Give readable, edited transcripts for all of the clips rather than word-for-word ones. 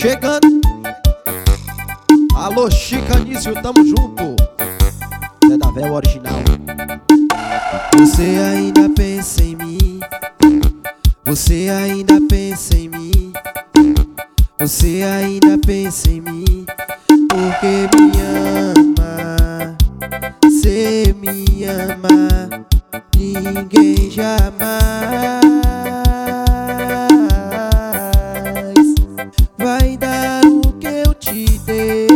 chegando. Alô, Chicanício, tamo junto. Zé da Véu original. Você ainda pensa em mim. Você ainda pensa em mim. Você ainda pensa em mim. Porque me ama. Cê me ama. Ninguém jamais vai dar o que eu te dei.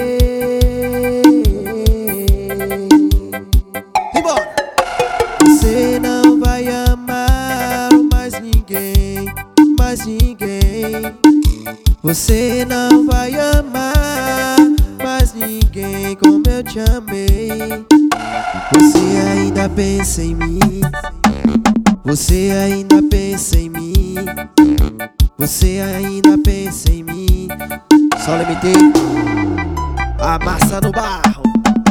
Embora! Você não vai amar mais ninguém, mais ninguém. Você não vai amar mais ninguém como eu te amei. Você ainda pensa em mim. Você ainda pensa em mim. Você ainda pensa em mim. Só limitei a massa no barro.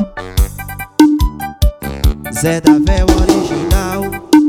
Zé da Véu original.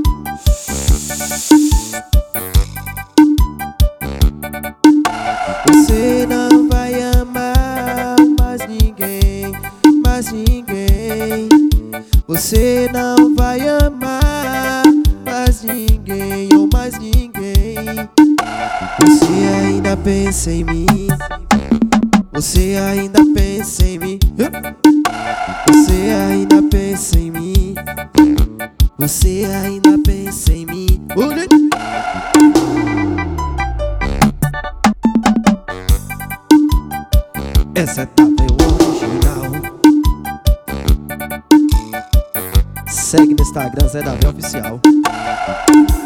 Você não vai amar mais ninguém, mais ninguém. Você não vai amar mais ninguém ou mais ninguém. Você ainda pensa em mim. Você ainda pensa em mim. Você ainda pensa em mim. Você ainda pensa em mim. Essa é da Véu original. Segue no Instagram, Zé da Véu oficial.